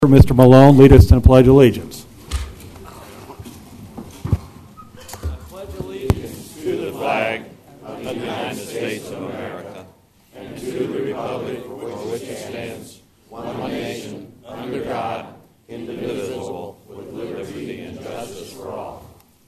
Mr. Malone, lead us in the Pledge of Allegiance. I pledge allegiance to the flag of the United States of America and to the republic for which it stands, one nation, under God, indivisible, with liberty and justice for all.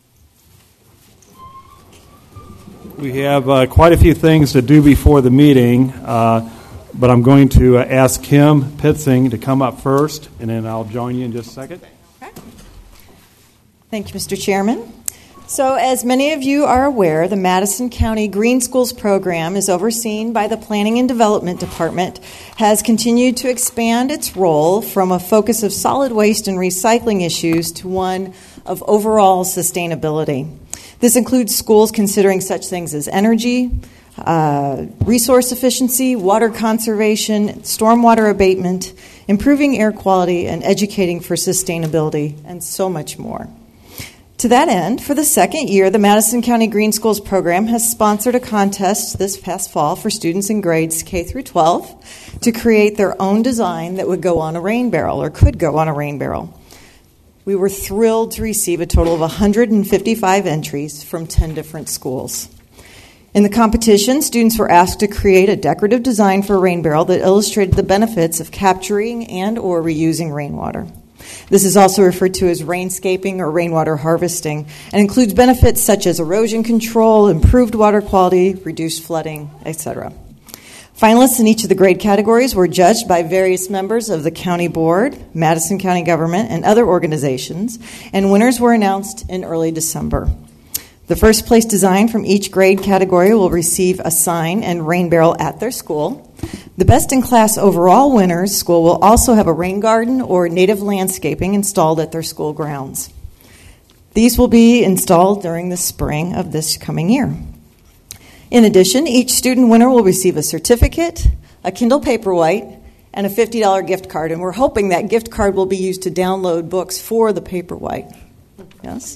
We have quite a few things to do before the meeting, but I'm going to ask Kim Pitzing to come up first, and then I'll join you in just a second. Okay. Thank you, Mr. Chairman. So, as many of you are aware, the Madison County Green Schools program is overseen by the Planning and Development Department, has continued to expand its role from a focus of solid waste and recycling issues to one of overall sustainability. This includes schools considering such things as energy, resource efficiency, water conservation, stormwater abatement, improving air quality, and educating for sustainability, and so much more. To that end, for the second year, the Madison County Green Schools program has sponsored a contest this past fall for students in grades K through 12 to create their own design that would go on a rain barrel or could go on a rain barrel. We were thrilled to receive a total of 155 entries from 10 different schools. In the competition, students were asked to create a decorative design for a rain barrel that illustrated the benefits of capturing and or reusing rainwater. This is also referred to as rainscaping or rainwater harvesting and includes benefits such as erosion control, improved water quality, reduced flooding, etc. Finalists in each of the grade categories were judged by various members of the county board, Madison County government, and other organizations, and winners were announced in early December. The first place design from each grade category will receive a sign and rain barrel at their school. The best in class overall winners school will also have a rain garden or native landscaping installed at their school grounds. These will be installed during the spring of this coming year. In addition, each student winner will receive a certificate, a Kindle Paperwhite, and a $50 gift card. And we're hoping that gift card will be used to download books for the Paperwhite. Yes?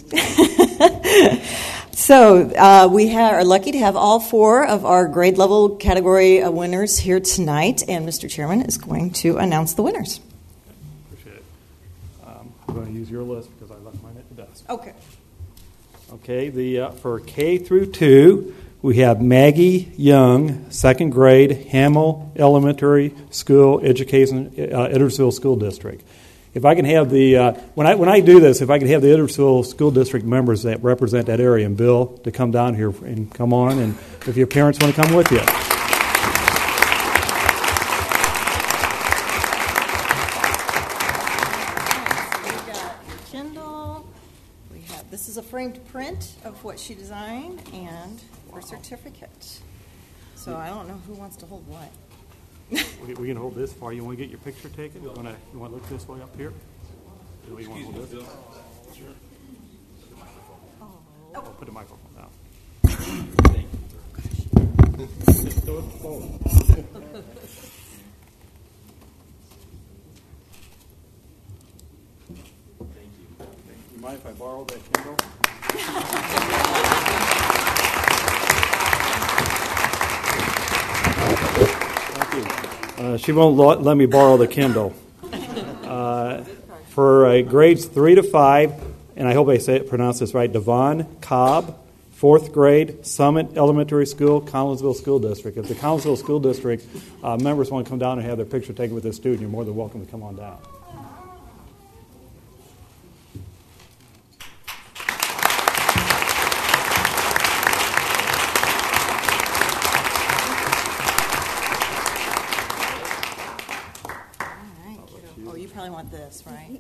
So we are lucky to have all four of our grade level category winners here tonight, and Mr. Chairman is going to announce the winners. Appreciate it. I'm going to use your list because I left mine at the desk. Okay. Okay, for K through 2, we have Maggie Young, second grade, Hamel Elementary School Education, Edwardsville School District. If I can have when I do this, if I can have the Edwardsville School District members that represent that area, and Bill, to come down here and come on, and if your parents want to come with you. We got Kindle. This is a framed print of what she designed and her certificate. So I don't know who wants to hold what. We can hold this for you. You want to get your picture taken? You want to look this way up here? You want to hold this? Sure. Oh, put the microphone down. Thank you. Just throw it forward. Thank you. You mind if I borrow that Kindle? She won't let me borrow the Kindle. For grades 3 to 5, and I hope I pronounce this right, Devon Cobb, 4th grade, Summit Elementary School, Collinsville School District. If the Collinsville School District members want to come down and have their picture taken with this student, you're more than welcome to come on down. I want this, right?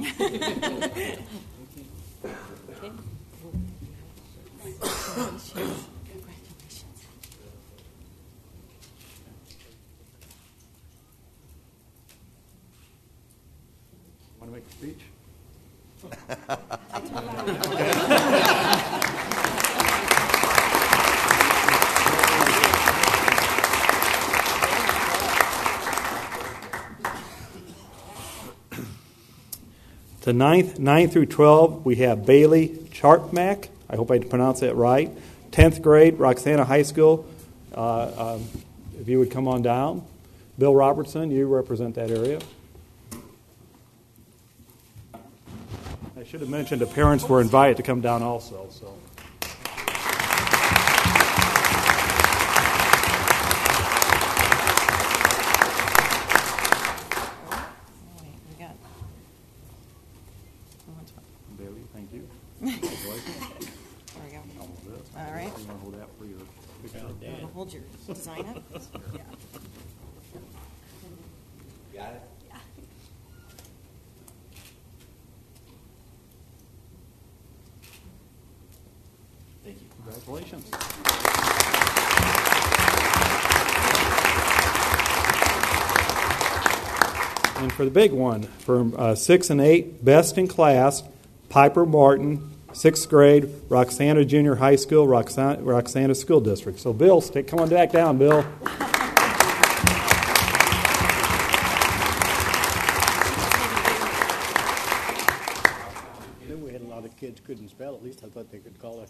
Want to make a speech? To 9 through 12, we have Bailey Chartmack. I hope I pronounced that right. 10th grade, Roxana High School. If you would come on down. Bill Robertson, you represent that area. should have mentioned the parents were invited to come down also. So. Bailey, thank you. There we go. All right. You want to hold that for your picture? I'll hold your design up. Yeah. Got it? Yeah. Thank you. Congratulations. And for the big one, for 6 and 8, best in class, Piper Martin, 6th grade, Roxana Junior High School, Roxana School District. So, Bill, come on back down, Bill. I knew we had a lot of kids couldn't spell. At least I thought they could call it.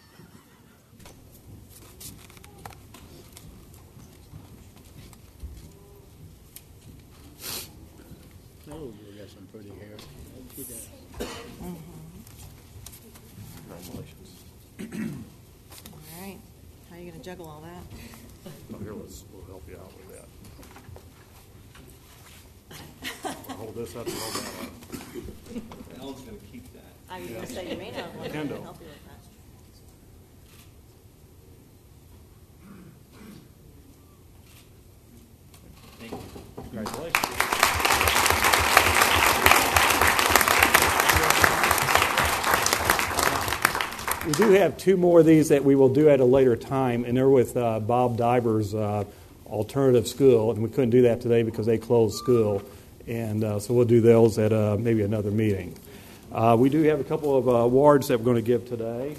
Oh, we got some pretty hair. She does. Congratulations. All right. How are you going to juggle all that? Here, we'll help you out with that. I'll hold this up and hold that up. Ellen's going to keep that. I was going to say, you may not want to help you Kendall. with that. Thank you. Congratulations. We do have 2 more of these that we will do at a later time, and they're with Bob Diver's alternative school, and we couldn't do that today because they closed school, and so we'll do those at maybe another meeting. We do have a couple of awards that we're going to give today.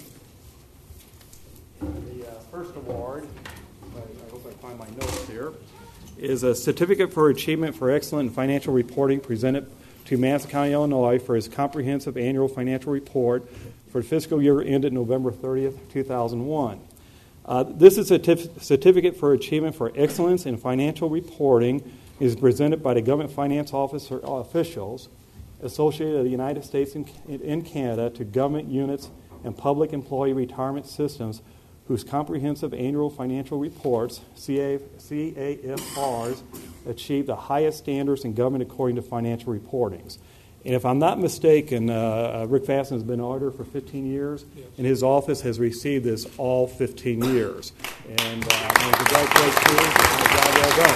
The first award, I hope I find my notes here, is a Certificate for Achievement for Excellent in Financial Reporting presented to Madison County, Illinois for his comprehensive annual financial report for the fiscal year ended November 30th, 2001. This is a Certificate for Achievement for Excellence in Financial Reporting is presented by the Government Finance Officer officials associated with the United States and Canada to government units and public employee retirement systems whose comprehensive annual financial reports, CAFRs, achieve the highest standards in government according to financial reportings. And if I'm not mistaken, Rick Fasten has been an auditor for 15 years, yes. And his office has received this all 15 years. And I want to congratulate you on a job well done.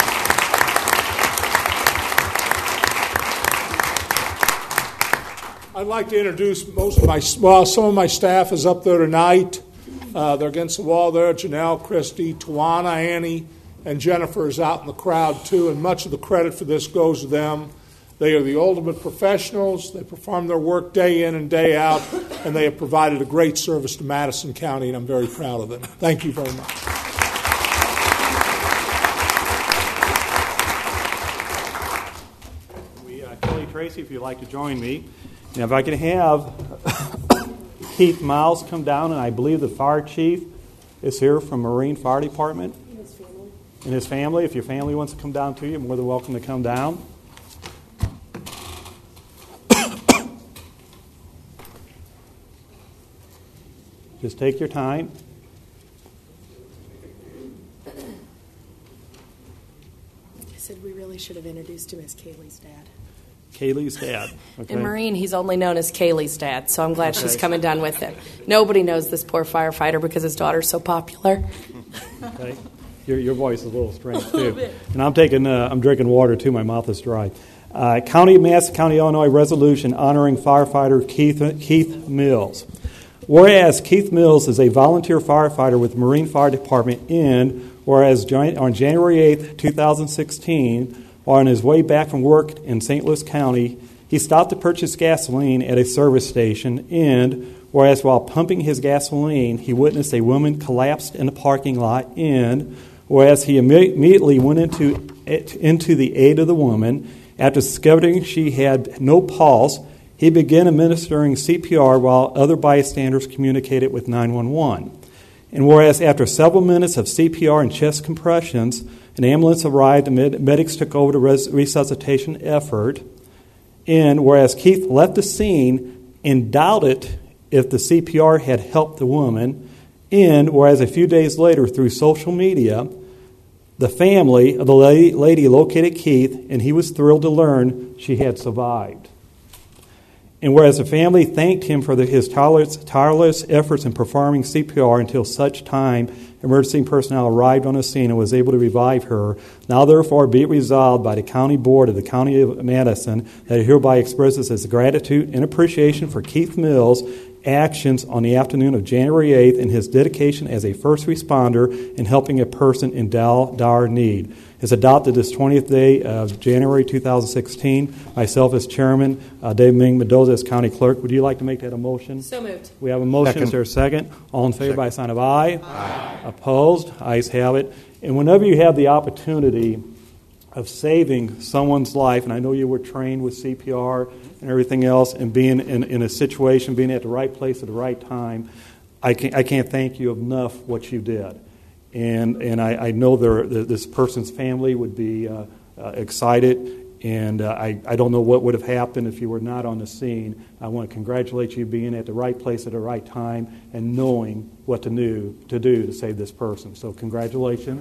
I'd like to introduce some of my staff is up there tonight. They're against the wall there. Janelle, Christy, Tawana, Annie, and Jennifer is out in the crowd too, and much of the credit for this goes to them. They are the ultimate professionals. They perform their work day in and day out, and they have provided a great service to Madison County, and I'm very proud of them. Thank you very much. Kelly Tracy, if you'd like to join me. Now, if I can have Keith Miles come down, and I believe the fire chief is here from Marine Fire Department. And his family. And his family. If your family wants to come down to you, you're more than welcome to come down. Just take your time. I said we really should have introduced him as Kaylee's dad. Kaylee's dad. Okay. In Marine, he's only known as Kaylee's dad, so I'm glad she's coming down with him. Nobody knows this poor firefighter because his daughter's so popular. Okay. Your voice is a little strange too. And I'm drinking water too. My mouth is dry. Madison County, Illinois resolution honoring firefighter Keith Mills. Whereas Keith Mills is a volunteer firefighter with the Marine Fire Department, and whereas on January 8th, 2016, while on his way back from work in St. Louis County, he stopped to purchase gasoline at a service station, and whereas while pumping his gasoline, he witnessed a woman collapse in the parking lot, and whereas he immediately went into the aid of the woman, after discovering she had no pulse, he began administering CPR while other bystanders communicated with 911. And whereas after several minutes of CPR and chest compressions, an ambulance arrived and medics took over the resuscitation effort. And whereas Keith left the scene, and doubted if the CPR had helped the woman, and whereas a few days later through social media, the family of the lady located Keith, and he was thrilled to learn she had survived. And whereas the family thanked him for his tireless efforts in performing CPR until such time emergency personnel arrived on the scene and was able to revive her, now therefore be it resolved by the County Board of the County of Madison that it hereby expresses its gratitude and appreciation for Keith Mills' actions on the afternoon of January 8th and his dedication as a first responder in helping a person in dire need. Is adopted this 20th day of January 2016. Myself as chairman, Dave Ming Mendoza as county clerk. Would you like to make that a motion? So moved. We have a motion. Second. Is there a second? All in favor by a sign of aye. Aye. Opposed? Ayes have it. And whenever you have the opportunity of saving someone's life, and I know you were trained with CPR and everything else, and being in a situation, being at the right place at the right time, I can't thank you enough what you did. And I know this person's family would be excited, and I don't know what would have happened if you were not on the scene. I want to congratulate you being at the right place at the right time and knowing what to do to save this person. So congratulations.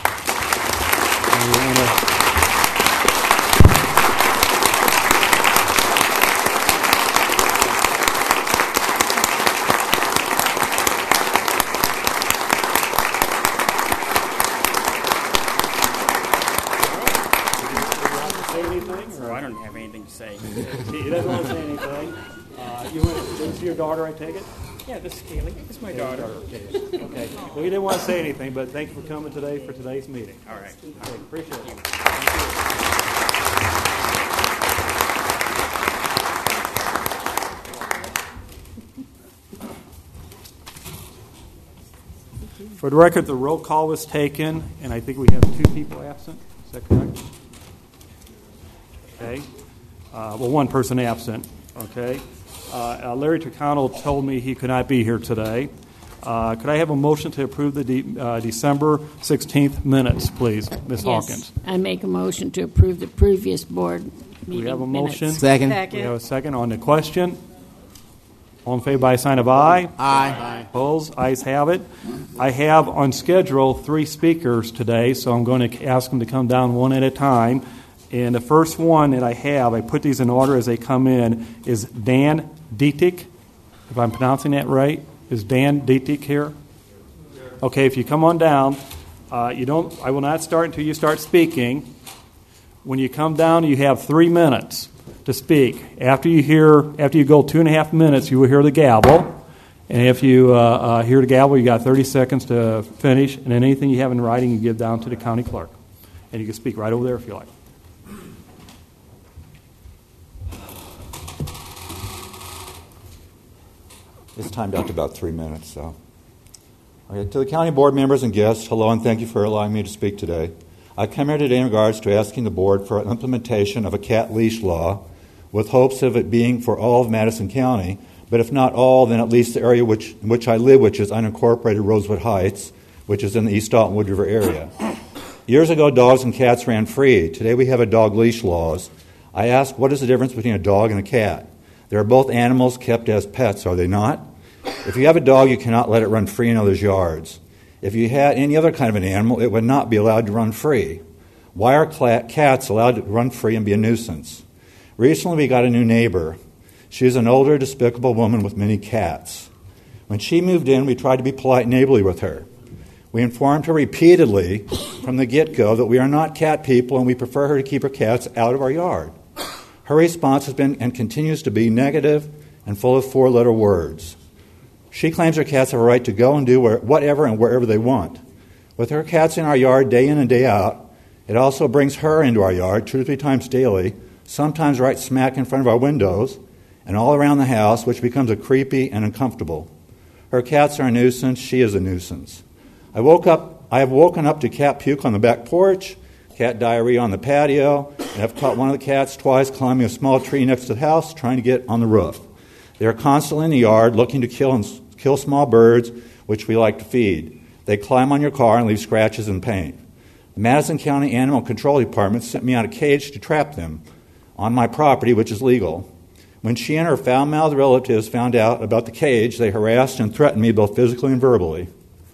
I don't have anything to say. He doesn't want to say anything. This is your daughter, I take it? Yeah, this is Kaylee. This is my daughter. Okay. Well, you didn't want to say anything, but thank you for coming today for today's meeting. All right. Okay, appreciate it. For the record, the roll call was taken, and I think we have 2 people absent. Is that correct? Okay. Well, 1 person absent. Okay. Larry Turcano told me he could not be here today. Could I have a motion to approve the December 16th minutes, please, Ms. Hawkins? I make a motion to approve the previous board meeting We have a motion. minutes. Second. We have a second on the question. All in favor by a sign of aye. Aye. Opposed? Ayes have it. I have on schedule 3 speakers today, so I'm going to ask them to come down one at a time. And the first one that I have, I put these in order as they come in, is Dan Dietrich. If I'm pronouncing that right, is Dan Dietrich here? Okay, if you come on down, I will not start until you start speaking. When you come down, you have 3 minutes to speak. After you go 2.5 minutes, you will hear the gavel. And if you hear the gavel, you got 30 seconds to finish. And then anything you have in writing, you give down to the county clerk. And you can speak right over there if you like. It's timed out to about 3 minutes. So, okay, to the county board members and guests, hello and thank you for allowing me to speak today. I come here today in regards to asking the board for an implementation of a cat leash law with hopes of it being for all of Madison County, but if not all, then at least the area in which I live, which is unincorporated Rosewood Heights, which is in the East Dalton Wood River area. Years ago, dogs and cats ran free. Today we have a dog leash laws. I ask, what is the difference between a dog and a cat? They are both animals kept as pets, are they not? If you have a dog, you cannot let it run free in others' yards. If you had any other kind of an animal, it would not be allowed to run free. Why are cats allowed to run free and be a nuisance? Recently, we got a new neighbor. She is an older, despicable woman with many cats. When she moved in, we tried to be polite and neighborly with her. We informed her repeatedly from the get-go that we are not cat people and we prefer her to keep her cats out of our yard. Her response has been and continues to be negative and full of 4-letter words. She claims her cats have a right to go and do whatever and wherever they want. With her cats in our yard day in and day out, it also brings her into our yard 2 to 3 times daily, sometimes right smack in front of our windows, and all around the house, which becomes creepy and uncomfortable. Her cats are a nuisance. She is a nuisance. I have woken up to cat puke on the back porch, cat diarrhea on the patio, and have caught one of the cats twice climbing a small tree next to the house trying to get on the roof. They are constantly in the yard looking to kill small birds, which we like to feed. They climb on your car and leave scratches and paint. The Madison County Animal Control Department sent me out a cage to trap them on my property, which is legal. When she and her foul-mouthed relatives found out about the cage, they harassed and threatened me both physically and verbally.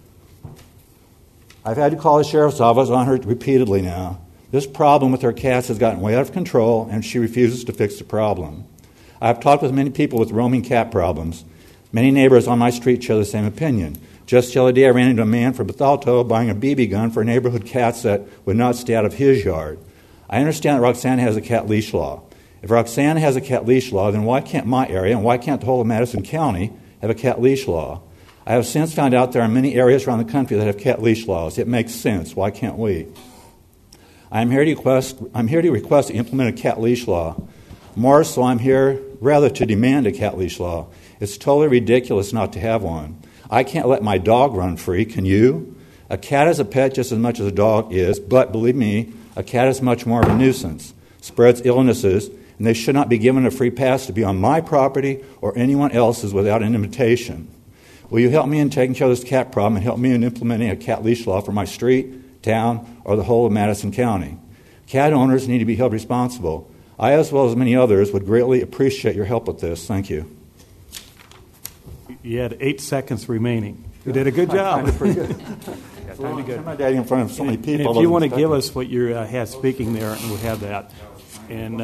I've had to call the sheriff's office on her repeatedly now. This problem with her cats has gotten way out of control, and she refuses to fix the problem. I've talked with many people with roaming cat problems. Many neighbors on my street share the same opinion. Just the other day, I ran into a man from Bethalto buying a BB gun for neighborhood cats that would not stay out of his yard. I understand that Roxanna has a cat leash law. If Roxanna has a cat leash law, then why can't my area and why can't the whole of Madison County have a cat leash law? I have since found out there are many areas around the country that have cat leash laws. It makes sense. Why can't we? I'm here to request to implement a cat leash law. More so, I'm here rather to demand a cat leash law. It's totally ridiculous not to have one. I can't let my dog run free, can you? A cat is a pet just as much as a dog is, but believe me, a cat is much more of a nuisance, spreads illnesses, and they should not be given a free pass to be on my property or anyone else's without an invitation. Will you help me in taking care of this cat problem and help me in implementing a cat leash law for my street, town, or the whole of Madison County? Cat owners need to be held responsible. I, as well as many others, would greatly appreciate your help with this. Thank you. You had 8 seconds remaining. You did a good job. Pretty good. My daddy in front of so many people. And if you want to give us what you had speaking there, and we'll have that. And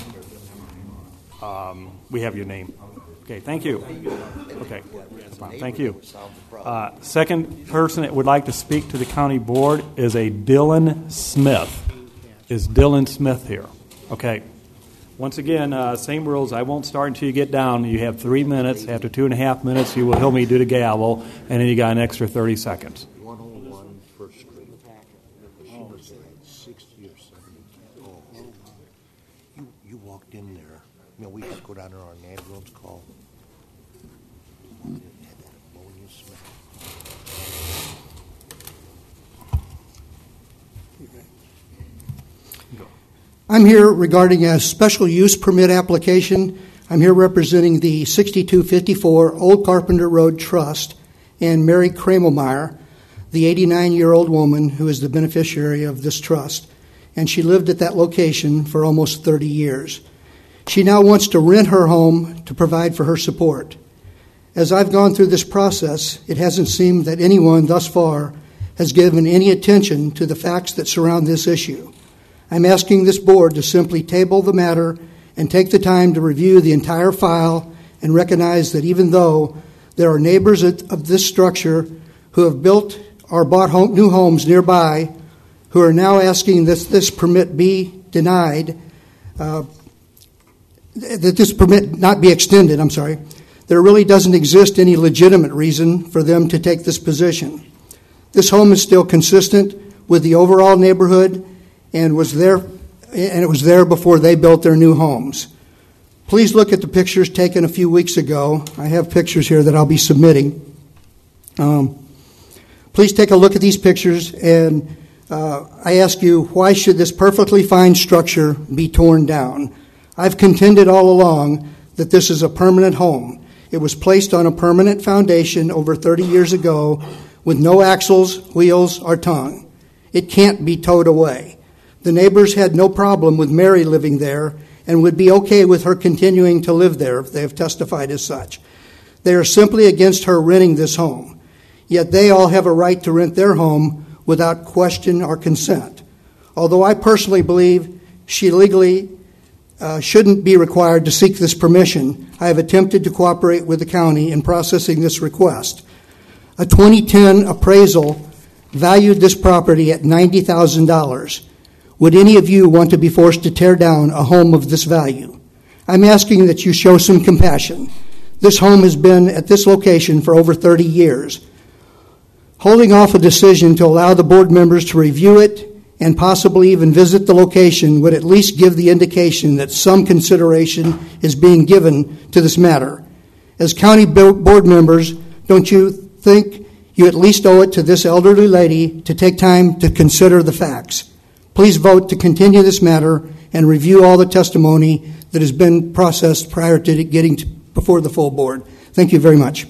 we have your name. Okay, thank you. Okay, thank you. Second person that would like to speak to the county board is a Dylan Smith. Is Dylan Smith here? Okay. Once again, same rules. I won't start until you get down. You have 3 minutes. After 2.5 minutes, you will help me do the gavel, and then you got an extra 30 seconds. 101 First Street. She was like 60 or 70. Oh. You walked in there. You know, we just go down there on an ambulance call. You had that ammonia smell. I'm here regarding a special use permit application. I'm here representing the 6254 Old Carpenter Road Trust and Mary Kramelmeyer, the 89-year-old woman who is the beneficiary of this trust. And she lived at that location for almost 30 years. She now wants to rent her home to provide for her support. As I've gone through this process, it hasn't seemed that anyone thus far has given any attention to the facts that surround this issue. I'm asking this board to simply table the matter and take the time to review the entire file and recognize that even though there are neighbors of this structure who have built or bought new homes nearby who are now asking that this permit be denied, that this permit not be extended, there really doesn't exist any legitimate reason for them to take this position. This home is still consistent with the overall neighborhood and it was there before they built their new homes. Please look at the pictures taken a few weeks ago. I have pictures here that I'll be submitting. Please take a look at these pictures, and I ask you, why should this perfectly fine structure be torn down? I've contended all along that this is a permanent home. It was placed on a permanent foundation over 30 years ago with no axles, wheels, or tongue. It can't be towed away. The neighbors had no problem with Mary living there and would be okay with her continuing to live there if they have testified as such. They are simply against her renting this home. Yet they all have a right to rent their home without question or consent. Although I personally believe she legally shouldn't be required to seek this permission, I have attempted to cooperate with the county in processing this request. A 2010 appraisal valued this property at $90,000. Would any of you want to be forced to tear down a home of this value? I'm asking that you show some compassion. This home has been at this location for over 30 years. Holding off a decision to allow the board members to review it and possibly even visit the location would at least give the indication that some consideration is being given to this matter. As county board members, don't you think you at least owe it to this elderly lady to take time to consider the facts? Please vote to continue this matter and review all the testimony that has been processed prior to getting before the full board. Thank you very much.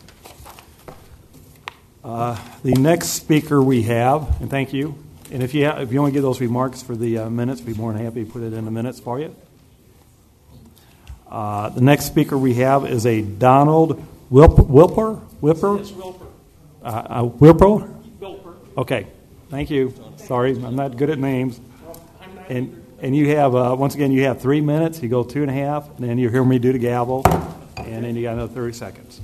The next speaker we have, and thank you. And if you want to give those remarks for the minutes, we'd be more than happy to put it in the minutes for you. The next speaker we have is a Donald Wilper? It's Wilper. Wilper? Wilper. Okay, thank you. Sorry, I'm not good at names. And you have, once again, you have 3 minutes. You go 2.5, and then you hear me do the gavel, and then you got another 30 seconds.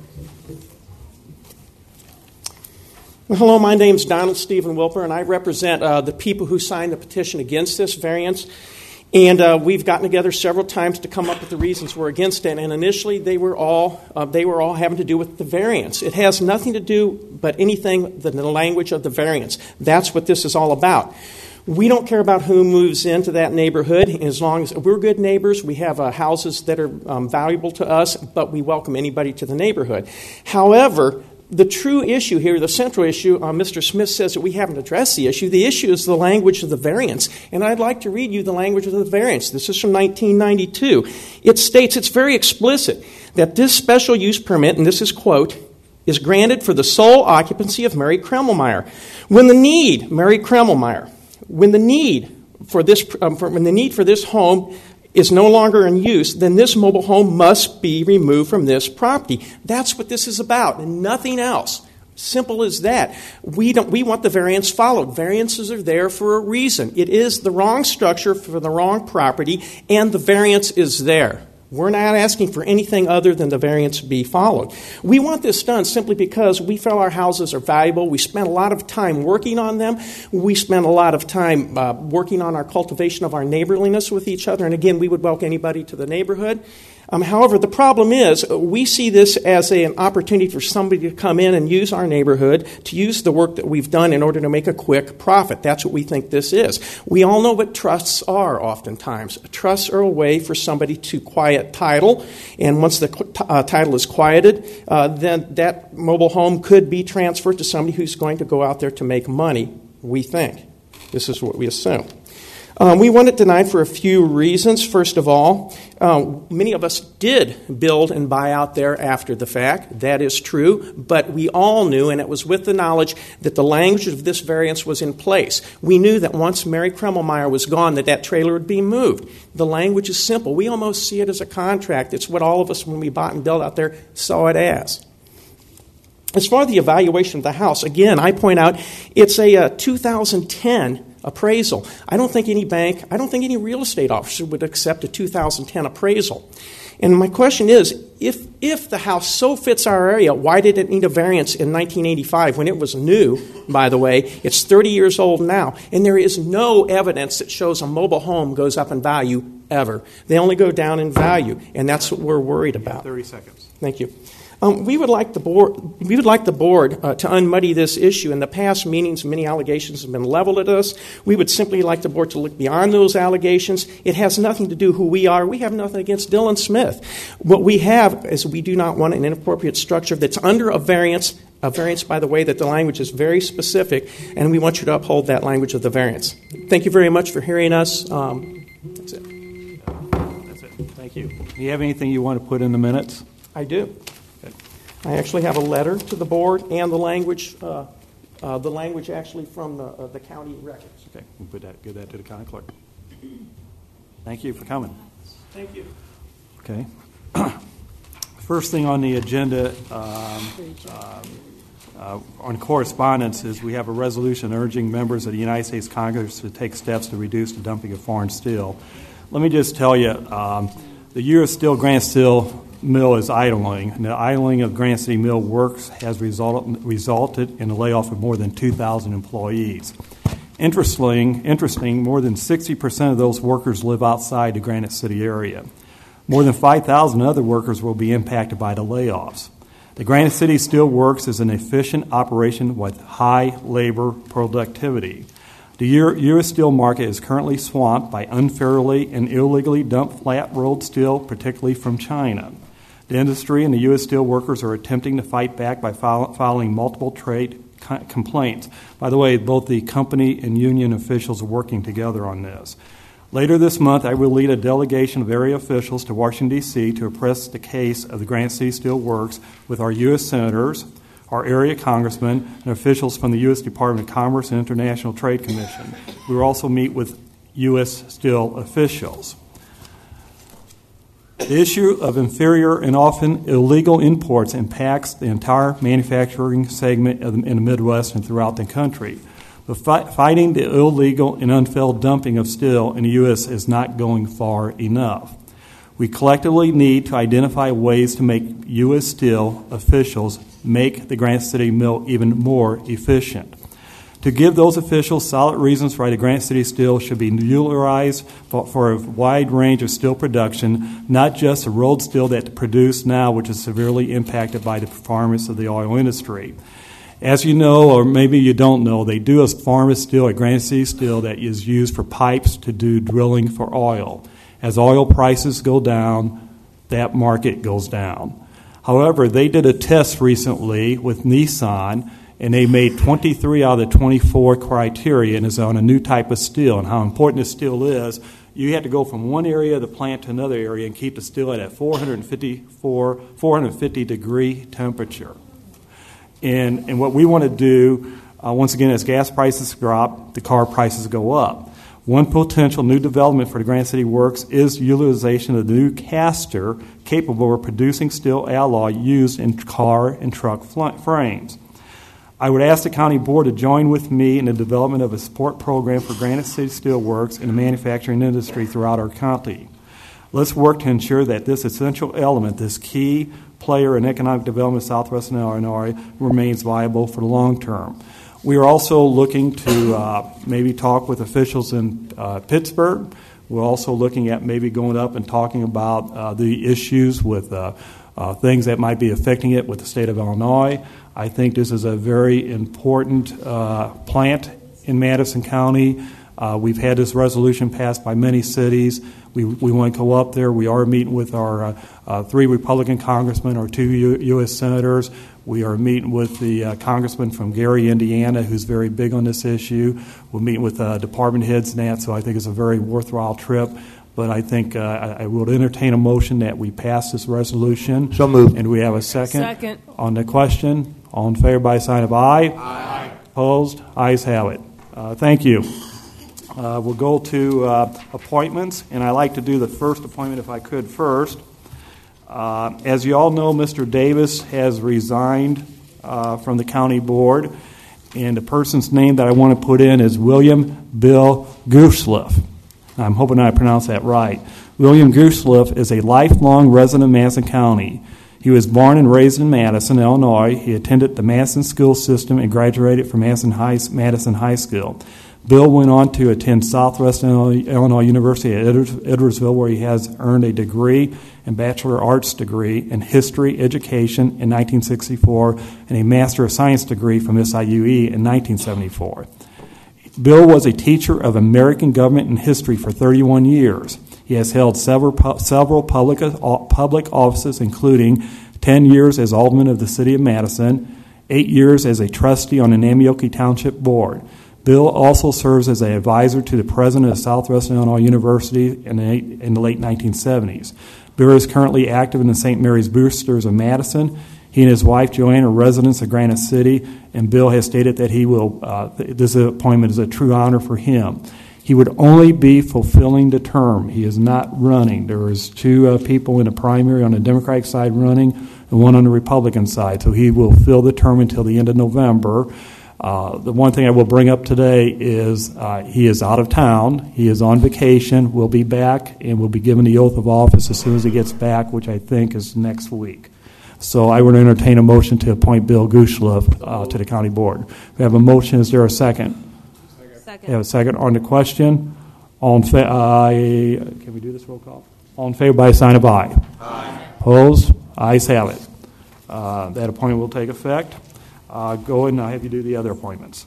Well, hello, my name's Donald Stephen Wilper, and I represent the people who signed the petition against this variance. And we've gotten together several times to come up with the reasons we're against it. And initially, they were all having to do with the variance. It has nothing to do but anything the language of the variance. That's what this is all about. We don't care about who moves into that neighborhood. As long as we're good neighbors, we have houses that are valuable to us, but we welcome anybody to the neighborhood. However, the true issue here, the central issue, Mr. Smith says that we haven't addressed the issue. The issue is the language of the variance. And I'd like to read you the language of the variance. This is from 1992. It states, it's very explicit, that this special use permit, and this is quote, is granted for the sole occupancy of Mary Kremmelmeyer. When the need for this home is no longer in use, then this mobile home must be removed from this property. That's what this is about, and nothing else. Simple as that. We want the variance followed. Variances are there for a reason. It is the wrong structure for the wrong property, and the variance is there. We're not asking for anything other than the variance be followed. We want this done simply because we feel our houses are valuable. We spent a lot of time working on them. We spent a lot of time working on our cultivation of our neighborliness with each other. And again, we would welcome anybody to the neighborhood. However, the problem is we see this as an opportunity for somebody to come in and use our neighborhood, to use the work that we've done in order to make a quick profit. That's what we think this is. We all know what trusts are oftentimes. Trusts are a way for somebody to quiet title, and once the title is quieted, then that mobile home could be transferred to somebody who's going to go out there to make money, we think. This is what we assume. We want it denied for a few reasons. First of all, many of us did build and buy out there after the fact. That is true. But we all knew, and it was with the knowledge that the language of this variance was in place. We knew that once Mary Kremmelmeyer was gone, that trailer would be moved. The language is simple. We almost see it as a contract. It's what all of us, when we bought and built out there, saw it as. As far as the evaluation of the house, again, I point out it's a 2010 appraisal. I don't think any real estate officer would accept a 2010 appraisal. And my question is, if the house so fits our area, why did it need a variance in 1985 when it was new, by the way? It's 30 years old now, and there is no evidence that shows a mobile home goes up in value ever. They only go down in value, and that's what we're worried about. 30 seconds. Thank you. We would like the board to unmuddy this issue. In the past meetings, many allegations have been leveled at us. We would simply like the board to look beyond those allegations. It has nothing to do who we are. We have nothing against Dylan Smith. What we have is we do not want an inappropriate structure that's under a variance, by the way, that the language is very specific, and we want you to uphold that language of the variance. Thank you very much for hearing us. That's it. That's it. Thank you. Do you have anything you want to put in the minutes? I do. I actually have a letter to the board and the language actually from the county records. Okay, we'll give that to the county clerk. Thank you for coming. Thank you. Okay. First thing on the agenda on correspondence is we have a resolution urging members of the United States Congress to take steps to reduce the dumping of foreign steel. Let me just tell you, the U.S. Steel Granite Steel Mill is idling, and the idling of Granite City Mill Works has resulted in the layoff of more than 2,000 employees. Interesting, more than 60% of those workers live outside the Granite City area. More than 5,000 other workers will be impacted by the layoffs. The Granite City Steel Works is an efficient operation with high labor productivity. The U.S. steel market is currently swamped by unfairly and illegally dumped flat-rolled steel, particularly from China. The industry and the U.S. steel workers are attempting to fight back by filing multiple trade complaints. By the way, both the company and union officials are working together on this. Later this month, I will lead a delegation of area officials to Washington, D.C. to press the case of the Granite City Steel Works with our U.S. senators, our area congressmen, and officials from the U.S. Department of Commerce and International Trade Commission. We will also meet with U.S. steel officials. The issue of inferior and often illegal imports impacts the entire manufacturing segment in the Midwest and throughout the country. But fighting the illegal and unfair dumping of steel in the U.S. is not going far enough. We collectively need to identify ways to make U.S. Steel officials make the Granite City Mill even more efficient. To give those officials solid reasons why the Granite City Steel should be utilized for a wide range of steel production, not just the rolled steel that's produced now, which is severely impacted by the performance of the oil industry. As you know, or maybe you don't know, they do a form of steel at Granite City Steel that is used for pipes to do drilling for oil. As oil prices go down, that market goes down. However, they did a test recently with Nissan, and they made 23 out of the 24 criteria, and is on a new type of steel. And how important this steel is, you have to go from one area of the plant to another area and keep the steel at a 450 degree temperature. And what we want to do, once again, as gas prices drop, the car prices go up. One potential new development for the Granite City Works is utilization of the new caster capable of producing steel alloy used in car and truck frames. I would ask the county board to join with me in the development of a support program for Granite City Steel Works and the manufacturing industry throughout our county. Let's work to ensure that this essential element, this key player in economic development of southwestern Illinois, remains viable for the long term. We are also looking to maybe talk with officials in Pittsburgh. We're also looking at maybe going up and talking about the issues with things that might be affecting it with the state of Illinois. I think this is a very important plant in Madison County. We've had this resolution passed by many cities. We want to go up there. We are meeting with our 3 Republican congressmen, our 2 U.S. senators. We are meeting with the congressman from Gary, Indiana, who's very big on this issue. We're meeting with department heads and that, so I think it's a very worthwhile trip. But I think I will entertain a motion that we pass this resolution. So moved. And we have a second. Second. On the question. All in favor by sign of aye. Aye. Opposed? Ayes have it. Thank you. We'll go to appointments, and I'd like to do the first appointment if I could first. As you all know, Mr. Davis has resigned from the county board, and the person's name that I want to put in is William Bill Gooseluff. I'm hoping I pronounced that right. William Gooseluff is a lifelong resident of Madison County. He was born and raised in Madison, Illinois. He attended the Madison school system and graduated from Madison High School. Bill went on to attend Southwestern Illinois University at Edwardsville, where he has earned a degree and Bachelor of Arts degree in History Education in 1964 and a Master of Science degree from SIUE in 1974. Bill was a teacher of American government and history for 31 years. He has held several public offices, including 10 years as alderman of the city of Madison, 8 years as a trustee on the Namioki Township Board. Bill also serves as an advisor to the president of Southwestern Illinois University in the late 1970s. Bill is currently active in the St. Mary's Boosters of Madison. He and his wife, Joanne, are residents of Granite City, and Bill has stated that he will. This appointment is a true honor for him. He would only be fulfilling the term. He is not running. There is 2 people in the primary on the Democratic side running and 1 on the Republican side, so he will fill the term until the end of November. The one thing I will bring up today is he is out of town. He is on vacation. Will be back and will be given the oath of office as soon as he gets back, which I think is next week. So I would entertain a motion to appoint Bill Gooseluff to the county board. We have a motion. Is there a second? Second. We have a second on the question. All in can we do this roll call? All in favor by a sign of aye. Aye. Opposed? Ayes have it. That appointment will take effect. Go ahead and I'll have you do the other appointments.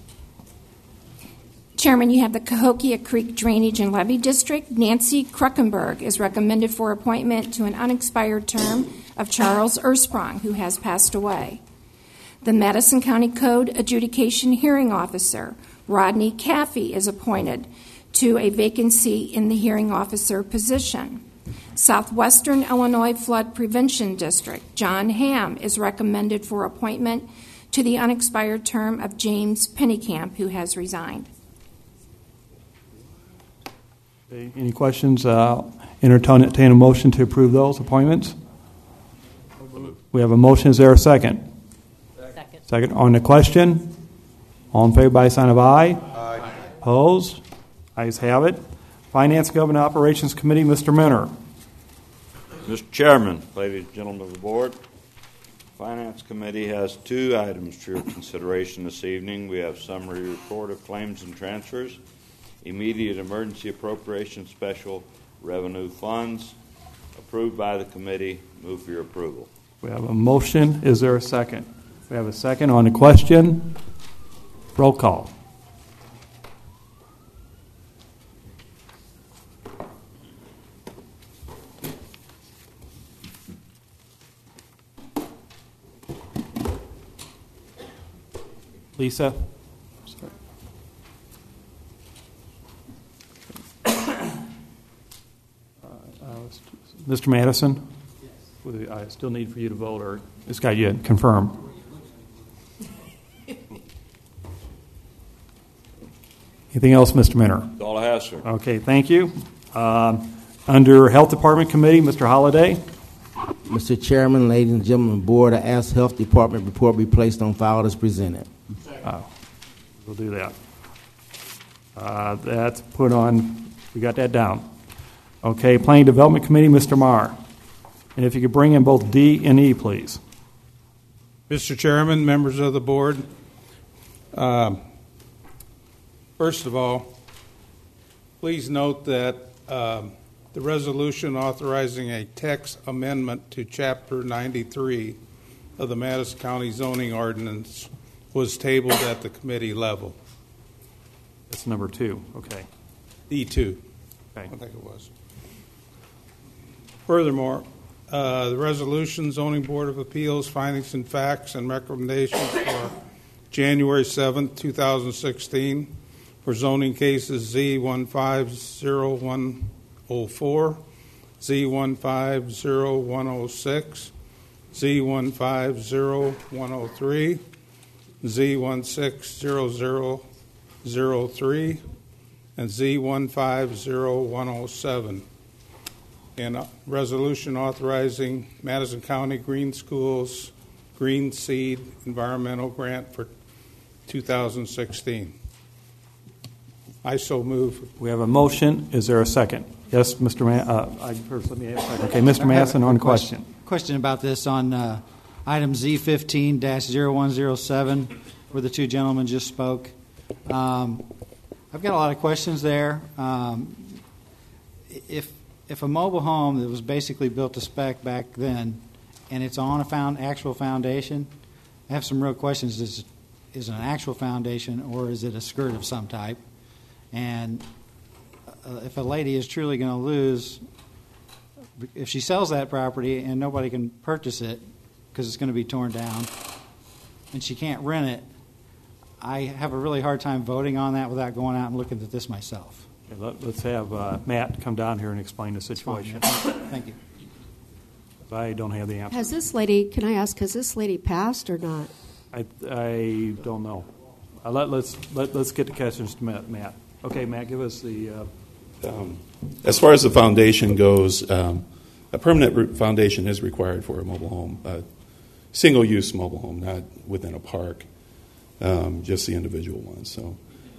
Chairman, you have the Cahokia Creek Drainage and Levee District. Nancy Kruckenberg is recommended for appointment to an unexpired term of Charles Ersprong, who has passed away. The Madison County Code Adjudication Hearing Officer, Rodney Caffey, is appointed to a vacancy in the hearing officer position. Southwestern Illinois Flood Prevention District, John Hamm, is recommended for appointment to the unexpired term of James Pennycamp, who has resigned. Okay, any questions? Entertain a motion to approve those appointments. We have a motion. Is there a second? Second. On the question, all in favor by sign of aye. Aye. Opposed? Ayes have it. Finance, Government Operations Committee, Mr. Minner. Mr. Chairman, ladies and gentlemen of the board, Finance Committee has 2 items for your consideration this evening. We have summary report of claims and transfers, immediate emergency appropriation, special revenue funds, approved by the committee. Move for your approval. We have a motion. Is there a second? We have a second on the question. Roll call. Lisa? Mr. Madison? Yes. I still need for you to vote, or this guy yet confirm. Anything else, Mr. Minner? That's all I have, sir. Okay, thank you. Under Health Department Committee, Mr. Holliday. Mr. Chairman, ladies and gentlemen of the board, I ask Health Department report be placed on file as presented. We'll do that. That's put on. We got that down. Okay, Planning Development Committee, Mr. Marr. And if you could bring in both D and E, please. Mr. Chairman, members of the board, first of all, please note that the resolution authorizing a text amendment to Chapter 93 of the Madison County Zoning Ordinance was tabled at the committee level. That's number 2. Okay. E2. Okay. I think it was. Furthermore, the resolution, Zoning Board of Appeals, findings and facts and recommendations for January 7th, 2016 for zoning cases Z150104, Z150106, Z150103, Z160003, and Z150107, and a resolution authorizing Madison County Green Schools Green Seed Environmental Grant for 2016. I so move. We have a motion. Is there a second? Yes, Mr. First, let me ask. Okay, Mr. Masson on question. Question about this on item Z15-0107, where the 2 gentlemen just spoke. I've got a lot of questions there. If a mobile home that was basically built to spec back then, and it's on a actual foundation, I have some real questions. Is it an actual foundation, or is it a skirt of some type? And if a lady is truly going to lose, if she sells that property and nobody can purchase it because it's going to be torn down, and she can't rent it, I have a really hard time voting on that without going out and looking at this myself. Okay, let's have Matt come down here and explain the situation. Thank you. I don't have the answer. Has this lady passed or not? I don't know. Let's get the questions to Matt. Okay, Matt, give us the... As far as the foundation goes, a permanent foundation is required for a mobile home, a single-use mobile home, not within a park, just the individual ones. So,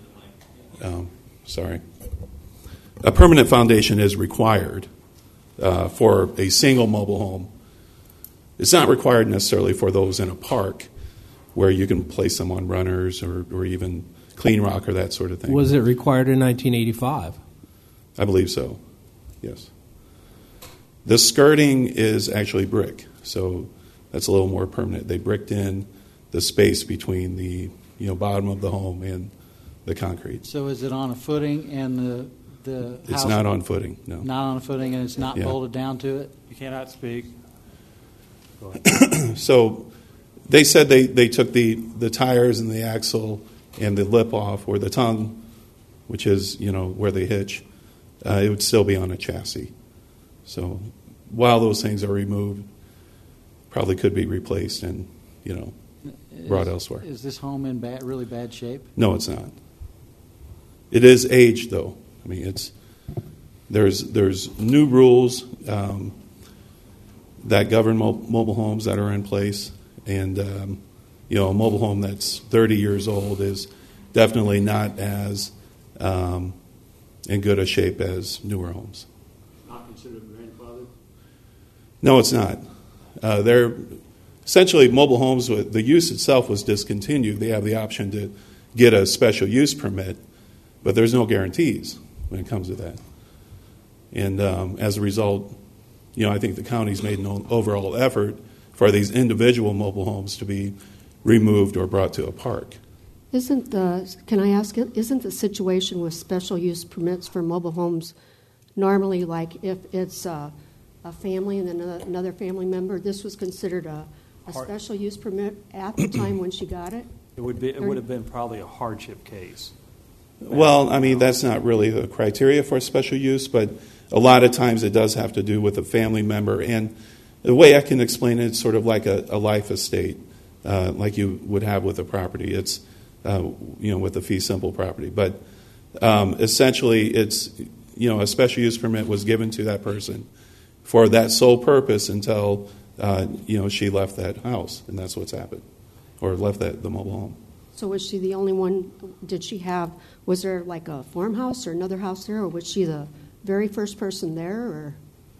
a permanent foundation is required for a single mobile home. It's not required necessarily for those in a park where you can place them on runners or even clean rock or that sort of thing. Was it required in 1985? I believe so, yes. The skirting is actually brick, so that's a little more permanent. They bricked in the space between the bottom of the home and the concrete. So is it on a footing and the house? It's not on footing, no. Not on a footing, and it's not bolted down to it? You cannot speak. Go ahead. So they said they took the tires and the axle and the lip off, or the tongue, which is where they hitch. It would still be on a chassis. So while those things are removed, probably could be replaced and brought elsewhere. Is this home in really bad shape? No, it's not. It is aged, though. I mean, There's new rules that govern mobile homes that are in place, and a mobile home that's 30 years old is definitely not as in good a shape as newer homes. Not considered grandfathered? No, it's not. They're essentially mobile homes. The use itself was discontinued. They have the option to get a special use permit, but there's no guarantees when it comes to that. And as a result, I think the county's made an overall effort for these individual mobile homes to be removed or brought to a park. Isn't the situation with special use permits for mobile homes normally like if it's a family and then another family member? This was considered a special use permit at the time when she got it? It would have been probably a hardship case. Well, that's not really the criteria for special use, but a lot of times it does have to do with a family member. And the way I can explain it, it's sort of like a life estate, like you would have with a property. It's, with a fee simple property. But essentially, it's, a special use permit was given to that person for that sole purpose until, she left that house, and that's what's happened, or left the mobile home. So was she the only one? Was there like a farmhouse or another house there, or was she the very first person there? Or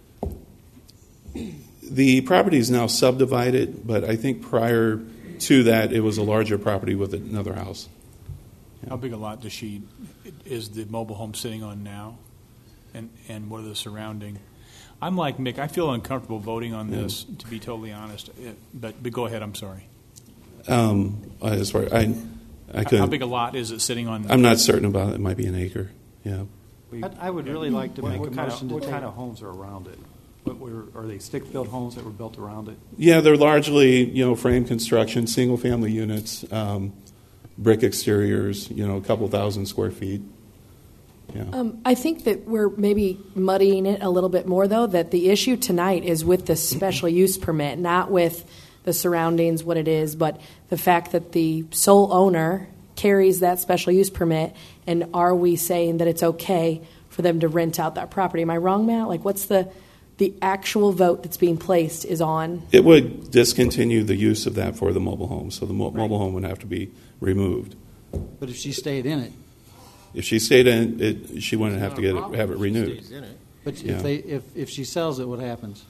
the property is now subdivided, but I think prior to that, it was a larger property with another house. Yeah. How big a lot is the mobile home sitting on now, and what are the surrounding? I'm like Mick. I feel uncomfortable voting on this, to be totally honest. But go ahead. I'm sorry. As far I couldn't. How big a lot is it sitting on? I'm not certain about it. It might be an acre. Yeah. I would really like to make a motion. What kind of homes are around it? Are they stick-built homes that were built around it? Yeah, they're largely frame construction, single-family units, brick exteriors. A couple thousand square feet. Yeah. I think that we're maybe muddying it a little bit more, though. That the issue tonight is with the special use permit, not with the surroundings, what it is, but the fact that the sole owner carries that special use permit, and are we saying that it's okay for them to rent out that property? Am I wrong, Matt? Like, what's the actual vote that's being placed is on? It would discontinue the use of that for the mobile home, so the mobile home would have to be removed. But if she stayed in it? If she stayed in it, she wouldn't have to have it renewed. But if she sells it, what happens?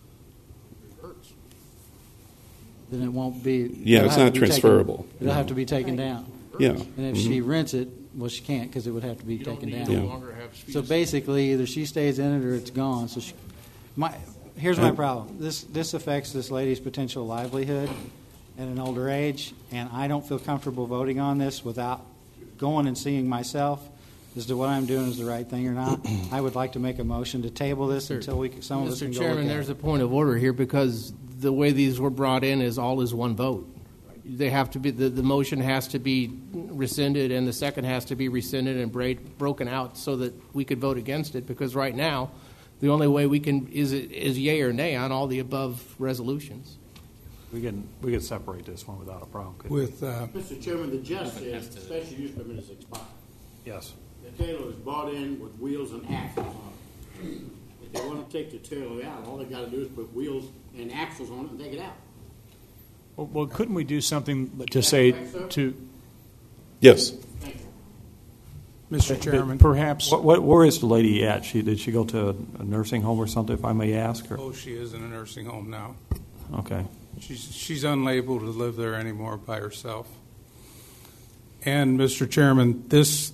Then it won't be. Yeah, it's not transferable. It'll have to be taken down. Yeah. And if she rents it, well, she can't because it would have to be taken down. Yeah. So basically, either she stays in it or it's gone. So here's my problem. This affects this lady's potential livelihood at an older age, and I don't feel comfortable voting on this without going and seeing myself as to what I'm doing is the right thing or not. I would like to make a motion to table this until some of us can go look at it. Mr. Chairman, there's a point of order here because the way these were brought in is all is one vote. They have to be the motion has to be rescinded and the second has to be rescinded and broken out so that we could vote against it. Because right now, the only way we can is yay or nay on all the above resolutions. We can separate this one without a problem. Mr. Chairman, the judge says the special use permit is expired. Yes. The trailer was brought in with wheels and axles on it. If they want to take the trailer out, all they got to do is put wheels and axles on it and take it out. Well, couldn't we do something to say to? Yes. Mr. Chairman, perhaps. Where is the lady at? Did she go to a nursing home or something? If I may ask her. Oh, she is in a nursing home now. Okay. She's unable to live there anymore by herself. And Mr. Chairman, this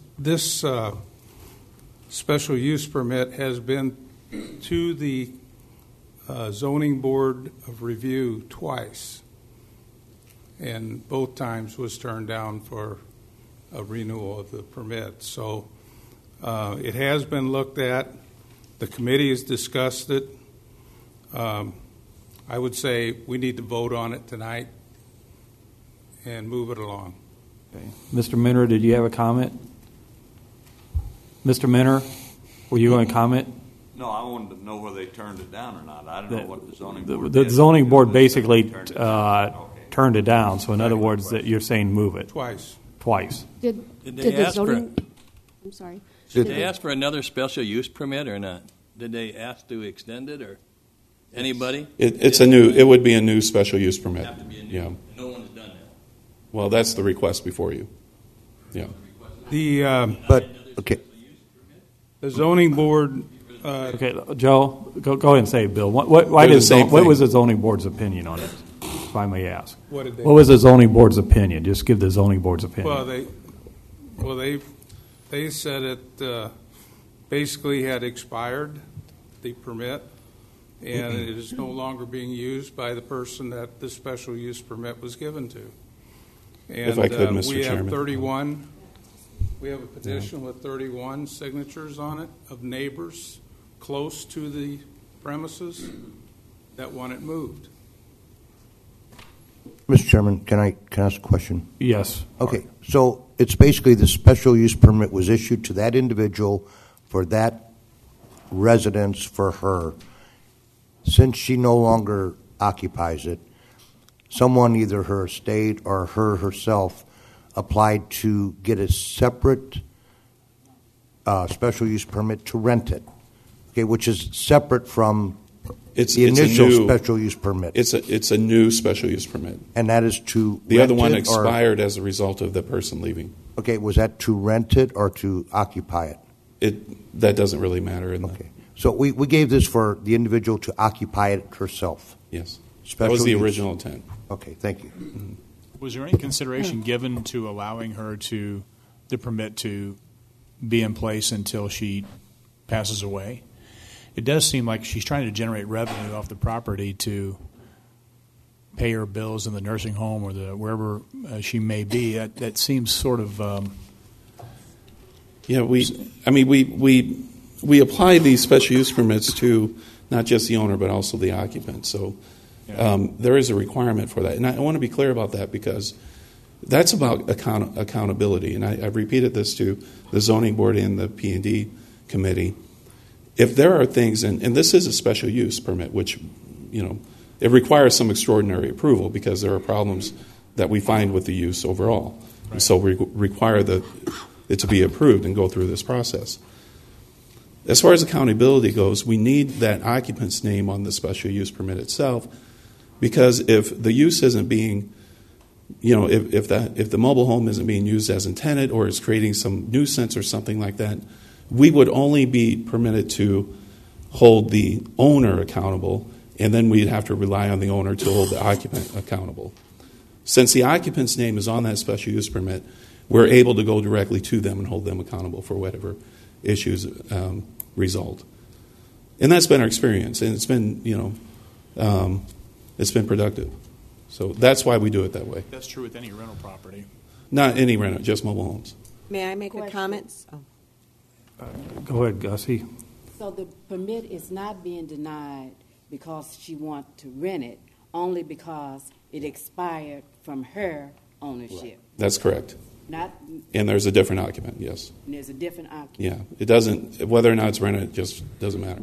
special use permit has been to the zoning board of review twice, and both times was turned down for a renewal of the permit. So it has been looked at. The committee has discussed it. I would say we need to vote on it tonight and move it along. Okay. Mr. Minner, did you have a comment? Mr. Minner, were you going to comment? No, I wanted to know whether they turned it down or not. I don't know what the zoning board did. The zoning board basically turned it down. So in other words, that you're saying move it. Twice. Did the zoning? I'm sorry. Did they ask for another special use permit or not? Did they ask to extend it or anybody? It would be a new special use permit. Have to be a new, Yeah. No one's done that. Well, that's the request before you. Yeah. The zoning board. Okay, Joe, go ahead and say, Bill. What was the zoning board's opinion on it, if I may ask? What was the zoning board's opinion? Just give the zoning board's opinion. Well, they said it basically had expired, the permit, and it is no longer being used by the person that the special use permit was given to. And if I could, Mr. we Chairman. have 31. We have a petition with 31 signatures on it of neighbors close to the premises that want it moved. Mr. Chairman, can I ask a question? Yes. Okay, so it's basically the special use permit was issued to that individual for that residence for her. Since she no longer occupies it, someone, either her estate or her herself, applied to get a separate special use permit to rent it, okay, which is separate from the initial special use permit. It's a new special use permit. And that is to the rent other one it, expired as a result of the person leaving. Okay, was that to rent it or to occupy it? That doesn't really matter. So we gave this for the individual to occupy it herself. Yes. Special That was the use. original intent. Okay, thank you. Mm-hmm. Was there any consideration given to allowing her the permit to be in place until she passes away? It does seem like she's trying to generate revenue off the property to pay her bills in the nursing home or wherever she may be. That seems sort of. Yeah, we apply these special use permits to not just the owner but also the occupant. So there is a requirement for that, and I want to be clear about that because that's about accountability. And I've repeated this to the zoning board and the P&D committee. If there are things, and this is a special use permit, which it requires some extraordinary approval because there are problems that we find with the use overall. Right. So we require it to be approved and go through this process. As far as accountability goes, we need that occupant's name on the special use permit itself, because if the use isn't being, if the mobile home isn't being used as intended or is creating some nuisance or something like that, we would only be permitted to hold the owner accountable, and then we'd have to rely on the owner to hold the occupant accountable. Since the occupant's name is on that special use permit, we're able to go directly to them and hold them accountable for whatever issues result. And that's been our experience, and it's been, it's been productive. So that's why we do it that way. That's true with any rental property. Not any rental, just mobile homes. May I make a comment? Go ahead, Gussie. So the permit is not being denied because she wants to rent it, only because it expired from her ownership. That's correct. And there's a different occupant, yes. And there's a different occupant. Yeah, it doesn't, whether or not it's rented, it just doesn't matter.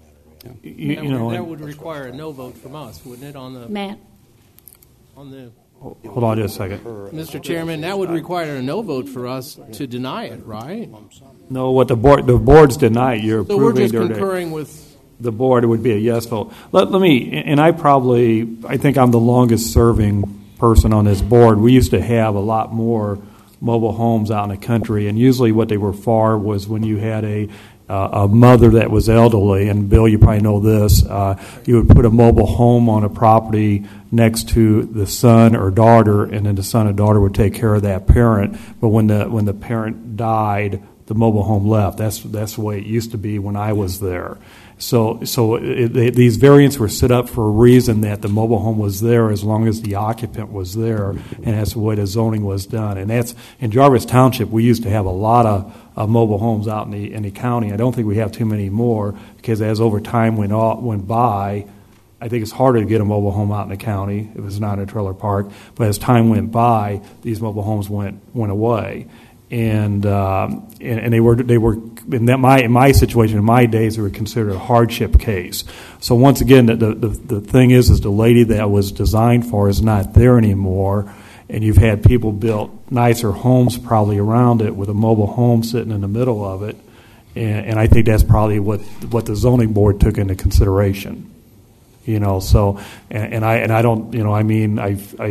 Yeah. That would require a no vote from us, wouldn't it, on the... Matt. On the... Hold on just a second. Mr. Chairman, that would require a no vote for us to deny it, right? No, what the board's denied. You're so we're approving just concurring with... The board, it would be a yes vote. Let me, and I think I'm the longest serving person on this board. We used to have a lot more mobile homes out in the country, and usually what they were for was when you had a mother that was elderly, and Bill, you probably know this, you would put a mobile home on a property next to the son or daughter, and then the son or daughter would take care of that parent. But when the parent died, the mobile home left. That's the way it used to be when I was there. So these variants were set up for a reason, that the mobile home was there as long as the occupant was there, and that's the way the zoning was done. And that's in Jarvis Township. We used to have a lot of mobile homes out in the county. I don't think we have too many more, because as over time went by, I think it's harder to get a mobile home out in the county if it's not a trailer park. But as time went by, these mobile homes went away. And they were in my situation, in my days, they were considered a hardship case. So once again, the thing is the lady that was designed for is not there anymore, and you've had people build nicer homes probably around it with a mobile home sitting in the middle of it. And I think that's probably what the zoning board took into consideration. So and I don't, I mean,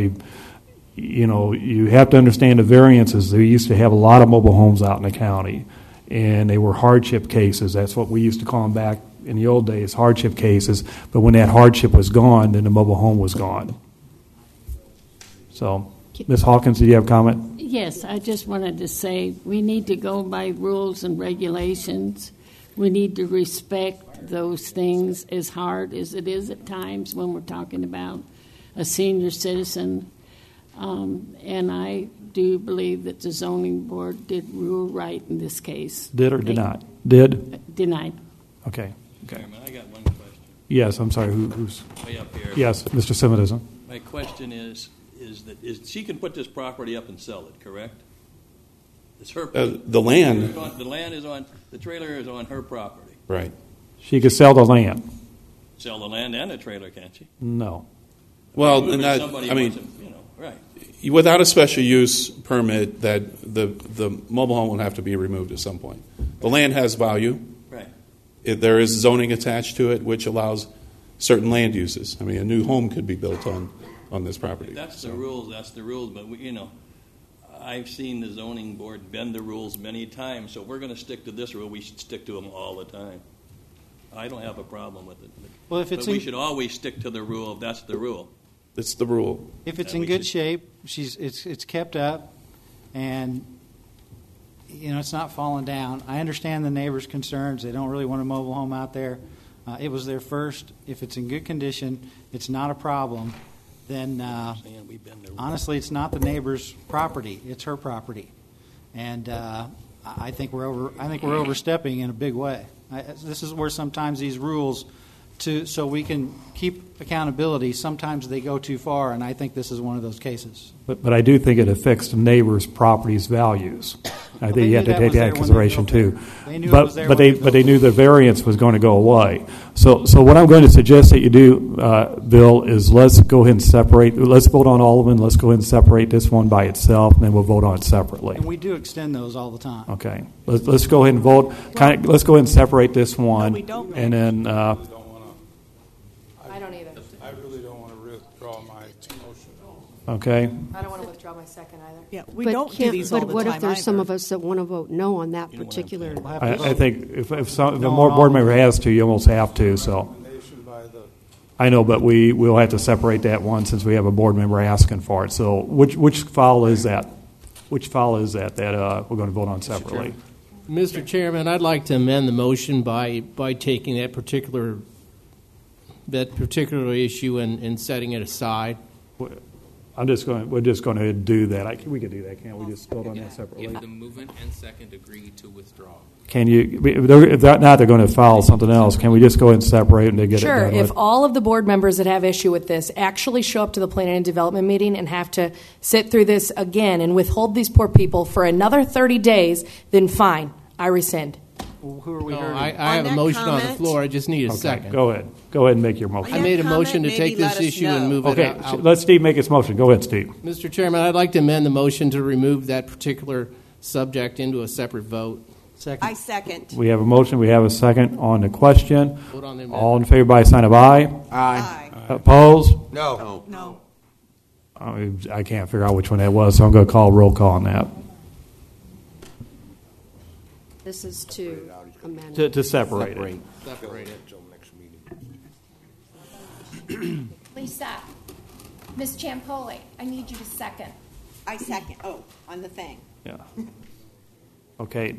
you have to understand the variances. They used to have a lot of mobile homes out in the county, and they were hardship cases. That's what we used to call them back in the old days, hardship cases. But when that hardship was gone, then the mobile home was gone. So, Ms. Hawkins, do you have a comment? Yes, I just wanted to say we need to go by rules and regulations. We need to respect those things, as hard as it is at times when we're talking about a senior citizen. And I do believe that the zoning board did rule right in this case. Did or did not? Did? Denied. Okay. Chairman, I got one question. Yes, I'm sorry. Who's? Way up here. Yes, Mr. Simitism. My question is she can put this property up and sell it, correct? It's her property. The land. The land is on, the trailer is on her property. Right. She could sell the land. Sell the land and the trailer, can't she? No. Well, and that, Somebody I mean, wants it, right. Without a special use permit, that the mobile home will have to be removed at some point. The land has value. Right. There is zoning attached to it, which allows certain land uses. I mean, a new home could be built on this property. That's the rules. That's the rules. But I've seen the zoning board bend the rules many times. So if we're going to stick to this rule, we should stick to them all the time. I don't have a problem with it. Well, if it's but we should always stick to the rule if that's the rule. It's the rule. If it's in good shape, it's kept up, and it's not falling down. I understand the neighbors' concerns. They don't really want a mobile home out there. It was their first. If it's in good condition, it's not a problem. Then honestly, it's not the neighbor's property. It's her property, and I think we're overstepping in a big way. This is where sometimes these rules, so we can keep accountability, sometimes they go too far, and I think this is one of those cases. But I do think it affects the neighbor's property's values. I think you have to take that into consideration too. But they knew the variance was going to go away. So what I'm going to suggest that you do, Bill, is let's go ahead and separate. Let's vote on all of them. Let's go ahead and separate this one by itself, and then we'll vote on it separately. And we do extend those all the time. Okay. Let's go ahead and vote. Let's go ahead and separate this one, and then. I don't either. I really don't want to withdraw my motion. Okay. I don't want to withdraw my second either. Yeah, we don't do these all the time. But what if there's either. some of us that want to vote no on that particular? I think if a board member has to, you almost have to. So. I know, but we'll have to separate that one since we have a board member asking for it. So which file is that? Which file is that we're going to vote on separately? Mr. Chairman, I'd like to amend the motion by taking that particular issue and setting it aside. We're just going to do that. We could do that, can't we? Just vote on that separately. If the movement and second agree to withdraw. Can you? If not, they're going to file something else. Can we just go ahead and separate and get it done with? Sure. If all of the board members that have issue with this actually show up to the planning and development meeting and have to sit through this again and withhold these poor people for another 30 days, then fine, I rescind. Well, who are we? I have a motion on the floor. I just need a second. Go ahead. Go ahead and make your motion. I made a motion to take this issue and move it out. Okay, let Steve make his motion. Go ahead, Steve. Mr. Chairman, I'd like to amend the motion to remove that particular subject into a separate vote. I second. We have a motion. We have a second on the question. Vote on the amendment. All in favor by a sign of aye. Aye. Opposed? No. No. I can't figure out which one that was, so I'm going to call a roll call on that. This is to amend. To separate it. Separate it. Please stop. Ms. Ciampoli, I need you to second. I second. Oh, on the thing. Yeah. Okay.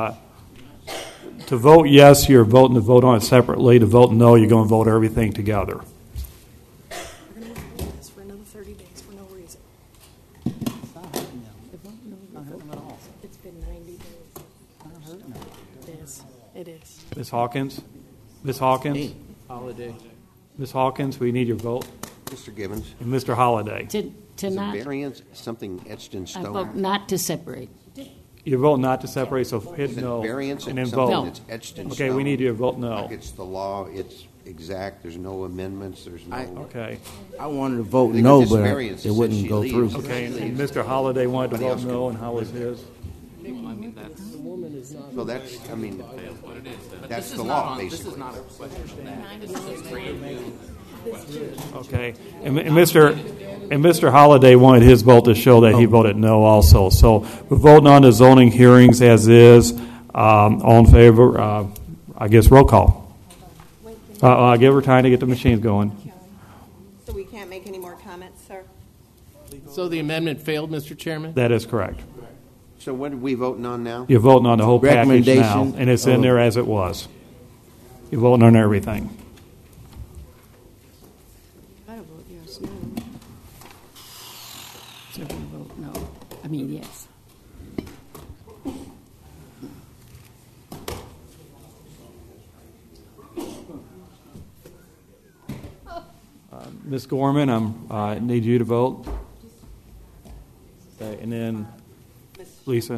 To vote yes, you're voting to vote on it separately. To vote no, you're going to vote everything together. We're going to do this for another 30 days for no reason. It's been 90 days. It is. Ms. Hawkins? Ms. Hawkins? Holiday. Ms. Hawkins, we need your vote. Mr. Gibbons. And Mr. Holliday. To Is not, a variance something etched in I stone? vote not to separate. You vote not to separate, so hit no. Variance and then something vote. that's etched in Okay, stone. we need your vote no. Like it's the law, it's exact, there's no amendments, there's no... Okay. I wanted to vote I think no, it's but variance that it says wouldn't she go leaves. through. Okay, and Mr. Holliday wanted to vote no, and how was his? I mean, that's... The woman is So that's, I mean, What it is, then. that's This the is law, not on- basically. This is not a question of that. This is a brand new question. Okay, and Mr. Holliday wanted his vote to show that he voted no also. So we're voting on the zoning hearings as is. All in favor? I guess roll call. I'll give her time to get the machines going. So we can't make any more comments, sir? So the amendment failed, Mr. Chairman? That is correct. So what are we voting on now? You're voting on the whole package now, Recommendation and it's in there as it was. You're voting on everything. I vote yes, no. So we vote no. I mean, yes. Ms. Gorman, I need you to vote. Okay, and then Lisa.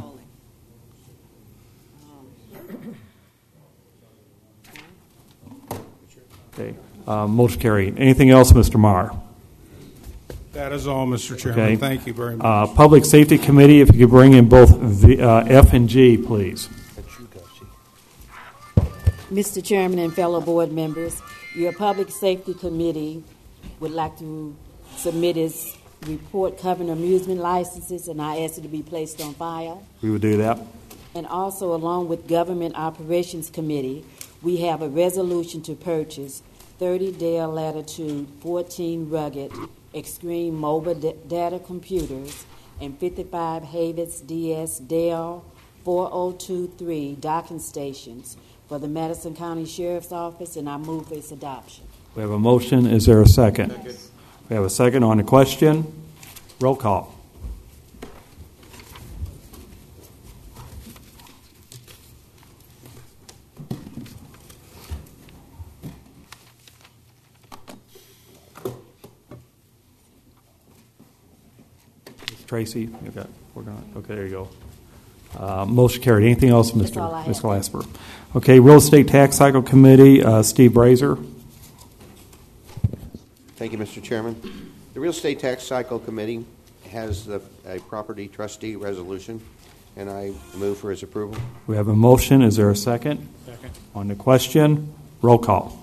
Okay, motion carried. Anything else, Mr. Marr? That is all, Mr. Chairman. Okay. Thank you very much. Public Safety Committee, if you could bring in both F and G, please. Mr. Chairman and fellow board members, your Public Safety Committee would like to submit its report covering amusement licenses, and I ask it to be placed on file. We would do that. And also, along with Government Operations Committee, we have a resolution to purchase 30 Dell Latitude 14 rugged Extreme mobile data computers and 55 Havits DS Dell 4023 docking stations for the Madison County Sheriff's Office, and I move for its adoption. We have a motion. Is there a second? We have a second on the question. Roll call. Tracy, we're going. Okay, there you go. Motion carried. Anything else, That's all I have. Mr. Glasper? Okay, Real Estate Tax Cycle Committee, Steve Brazier. Thank you, Mr. Chairman. The Real Estate Tax Cycle Committee has a property trustee resolution, and I move for its approval. We have a motion. Is there a second? Second. On the question, roll call.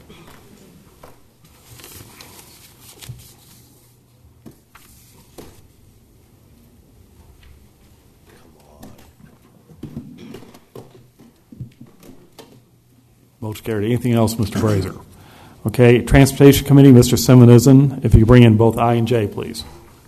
Motion carried. Anything else, Mr. Brazier? Okay, Transportation Committee, Mr. Simonism, if you could bring in both I and J, please.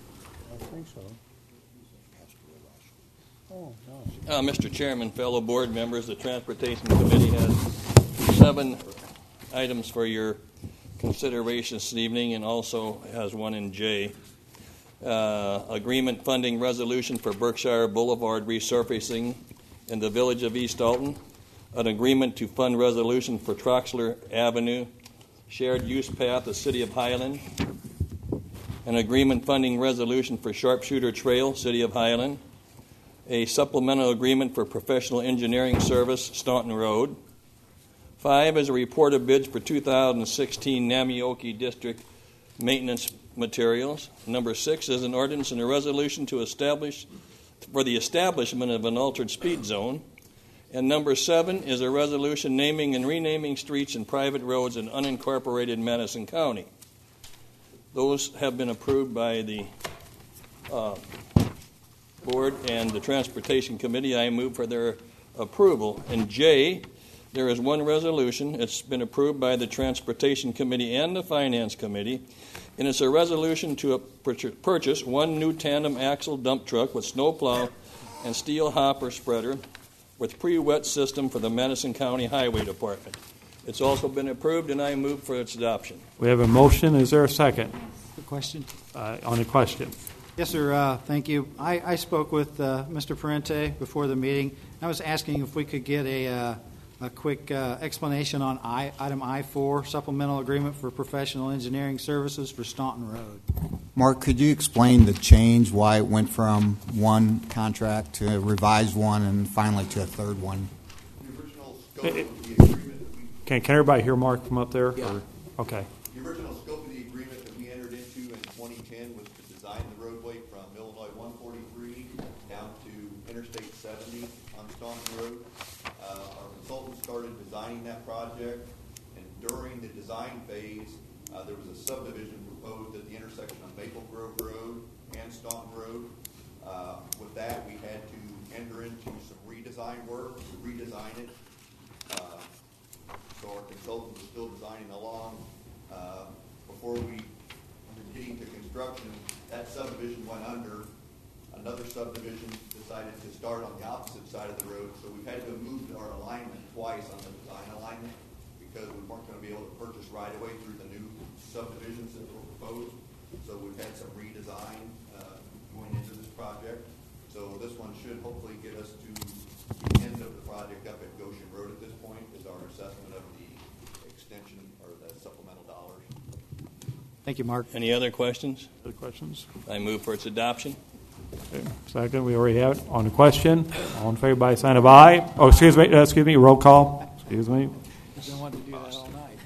Mr. Chairman, fellow board members, the Transportation Committee has 7 items for your consideration this evening, and also has one in J. Agreement funding resolution for Berkshire Boulevard resurfacing in the village of East Alton. An agreement to fund resolution for Troxler Avenue shared use path, the City of Highland. An agreement funding resolution for Sharpshooter Trail, City of Highland. A supplemental agreement for professional engineering service, Staunton Road. 5 is a report of bids for 2016 Namioki District maintenance materials. Number 6 is an ordinance and a resolution to establish for the establishment of an altered speed zone. And number 7 is a resolution naming and renaming streets and private roads in unincorporated Madison County. Those have been approved by the board and the Transportation Committee. I move for their approval. In J, there is one resolution. It's been approved by the Transportation Committee and the Finance Committee, and it's a resolution to purchase 1 new tandem axle dump truck with snowplow and steel hopper spreader with pre-wet system for the Madison County Highway Department. It's also been approved, and I move for its adoption. We have a motion. Is there a second? The question? On the question. Yes, sir. Thank you. I spoke with Mr. Parente before the meeting. I was asking if we could get a quick explanation on item I-4, supplemental agreement for professional engineering services for Staunton Road. Mark, could you explain the change, why it went from one contract to a revised one and finally to a third one? The original scope of the agreement Can everybody hear Mark from up there? Yeah. Or, okay. The original scope of the agreement that we entered into in 2010 was to design the roadway from Illinois 143 down to Interstate 70 on Staunton Road. Our consultant started designing that project, and during the design phase, there was a subdivision proposed at the intersection of Maple Grove Road and Staunton Road. With that, we had to enter into some redesign work to redesign it. So our consultant was still designing along. Before we were getting to construction, that subdivision went under. Another subdivision decided to start on the opposite side of the road, so we've had to move our alignment twice on the design alignment because we weren't going to be able to purchase right away through the new subdivisions that were proposed. So we've had some redesign going into this project. So this one should hopefully get us to the end of the project up at Goshen Road at this point is our assessment of the extension or the supplemental dollars. Thank you, Mark. Any other questions? Other questions? I move for its adoption. Okay. Second, we already have it on the question. All in favor by sign of aye. Oh, excuse me, roll call. Excuse me. I've been wanting to do that all night.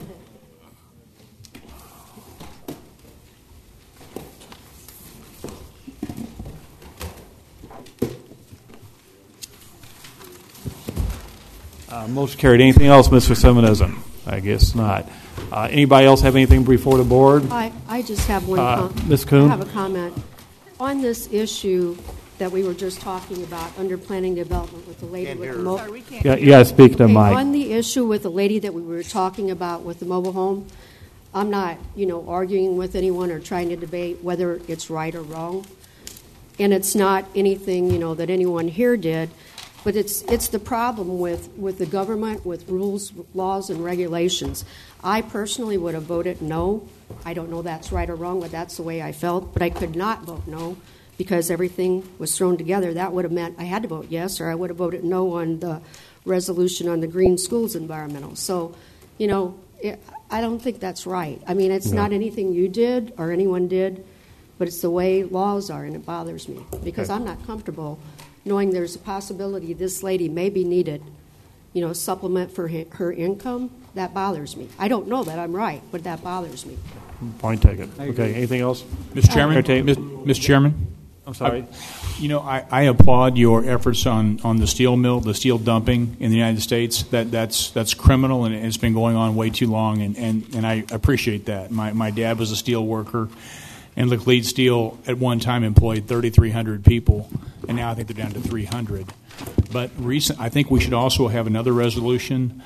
Motion carried. Anything else, Mr. Simonism? I guess not. Anybody else have anything before the board? I just have one comment. Ms. Kuhn? I have a comment. On this issue that we were just talking about under planning development with the lady with the Speak to Mike. On the issue with the lady that we were talking about with the mobile home, I'm not, arguing with anyone or trying to debate whether it's right or wrong. And it's not anything, that anyone here did. But it's the problem with the government, with rules, laws, and regulations. I personally would have voted no. I don't know that's right or wrong, but that's the way I felt. But I could not vote no because everything was thrown together. That would have meant I had to vote yes, or I would have voted no on the resolution on the Green Schools Environmental. So, I don't think that's right. I mean, it's not anything you did or anyone did, but it's the way laws are, and it bothers me because I'm not comfortable knowing there's a possibility this lady may be needed, supplement for her income. That bothers me. I don't know that I'm right, but that bothers me. Point taken. Okay, anything else? Mr. Chairman? Mr. Chairman? I'm sorry. I applaud your efforts on the steel mill, the steel dumping in the United States. That's criminal, and it's been going on way too long, and I appreciate that. My dad was a steel worker, and Laclede Steel at one time employed 3,300 people, and now I think they're down to 300. But I think we should also have another resolution.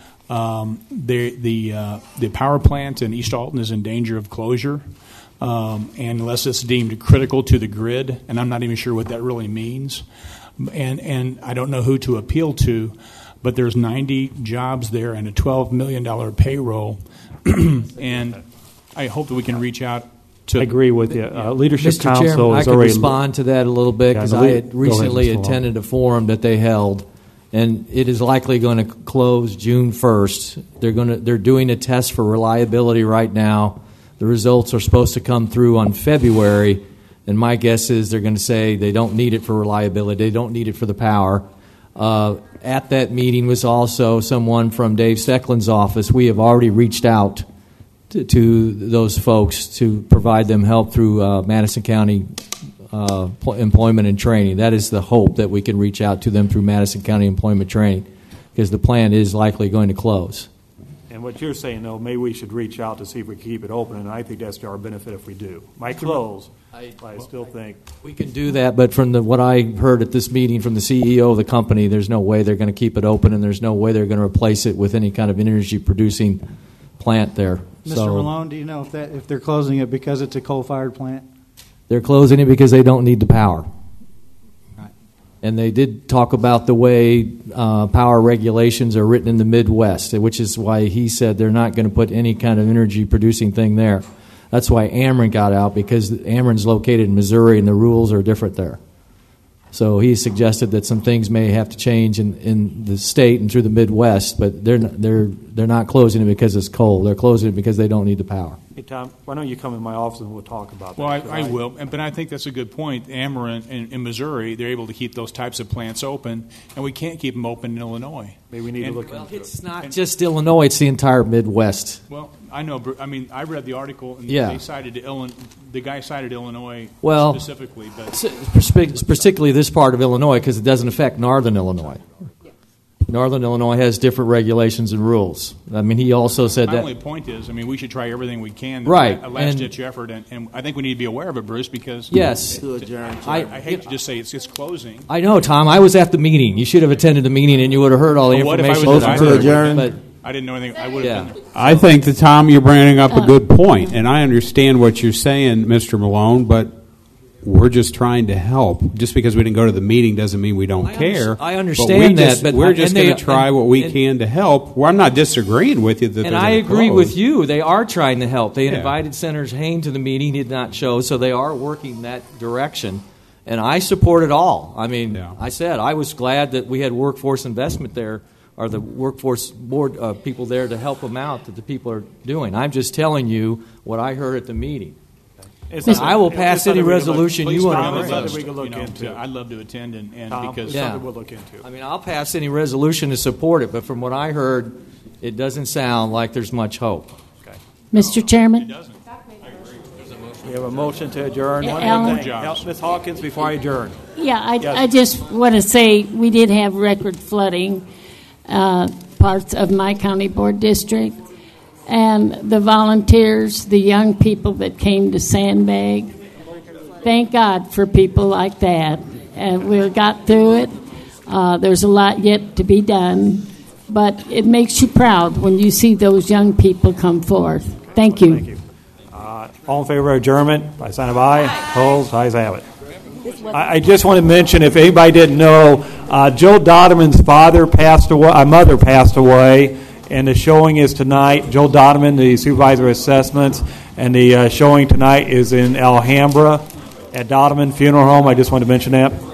The power plant in East Alton is in danger of closure, and unless it's deemed critical to the grid, and I'm not even sure what that really means. And I don't know who to appeal to, but there's 90 jobs there and a $12 million payroll, and I hope that we can reach out. I agree with you. Leadership Mr. Council Chairman, is I could already respond to that a little bit because I had recently attended a forum that they held, and it is likely going to close June 1st. They're doing a test for reliability right now. The results are supposed to come through on February, and my guess is they're going to say they don't need it for reliability. They don't need it for the power. At that meeting was also someone from Dave Stecklin's office. We have already reached out to those folks to provide them help through Madison County Employment and Training. That is the hope, that we can reach out to them through Madison County Employment Training, because the plant is likely going to close. And what you're saying, though, maybe we should reach out to see if we can keep it open, and I think that's to our benefit if we do. Might close, but I still think we can do that. But from what I heard at this meeting from the CEO of the company, there's no way they're going to keep it open, and there's no way they're going to replace it with any kind of energy-producing plant there. Mr. Malone, do you know if they're closing it because it's a coal-fired plant? They're closing it because they don't need the power. Right. And they did talk about the way power regulations are written in the Midwest, which is why he said they're not going to put any kind of energy-producing thing there. That's why Ameren got out, because Ameren's located in Missouri and the rules are different there. So he suggested that some things may have to change in the state and through the Midwest, but they're not closing it because it's coal. They're closing it because they don't need the power. Hey, Tom, why don't you come in my office and we'll talk about that? Well, I will, but I think that's a good point. Ameren in Missouri, they're able to keep those types of plants open, and we can't keep them open in Illinois. Maybe we need to look into it. It's not just Illinois; it's the entire Midwest. Well, I know. I mean, I read the article, and Yeah. they cited the guy cited Illinois specifically, but particularly this part of Illinois because it doesn't affect Northern Illinois. Northern Illinois has different regulations and rules. I mean, he also said my that. only point is, I mean, we should try everything we can. Right. A last-ditch effort, and I think we need to be aware of it, Bruce, because Yes. I hate to just say it's closing. I know, Tom. I was at the meeting. You should have attended the meeting, and you would have heard all the But what if I information. was that I advised? heard. But I didn't know anything. I would have been. I think that, Tom, you're bringing up a good point, and I understand what you're saying, Mr. Malone, but we're just trying to help. Just because we didn't go to the meeting doesn't mean we don't care. I understand but we're just going to try what we can to help. Well, I'm not disagreeing with you. And I agree with you. They are trying to help. They invited Senator Hayne to the meeting. He did not show, so they are working that direction. And I support it all. I mean, I said I was glad that we had workforce investment there, or the workforce board people there to help them out that the people are doing. I'm just telling you what I heard at the meeting. I will pass any resolution you want to bring. I'd love to attend, and because something we'll look into. I mean, I'll pass any resolution to support it, but from what I heard, it doesn't sound like there's much hope. Okay. Mr. Chairman? We have a motion to adjourn. Yeah, One Alan? more thing. Ms. Hawkins, before I adjourn. Yeah, Yes. I just want to say we did have record flooding parts of my county board district. And the volunteers, the young people that came to sandbag, thank God for people like that. And we got through it. There's a lot yet to be done. But it makes you proud when you see those young people come forth. Thank you. Thank you. All in favor of adjournment, by sign of aye. Opposed, ayes have it. I just want to mention, if anybody didn't know, Joe Dodderman's mother passed away, and the showing is tonight. Joe Dodderman, the supervisor of assessments, and the showing tonight is in Alhambra at Dodderman Funeral Home. I just want to mention that.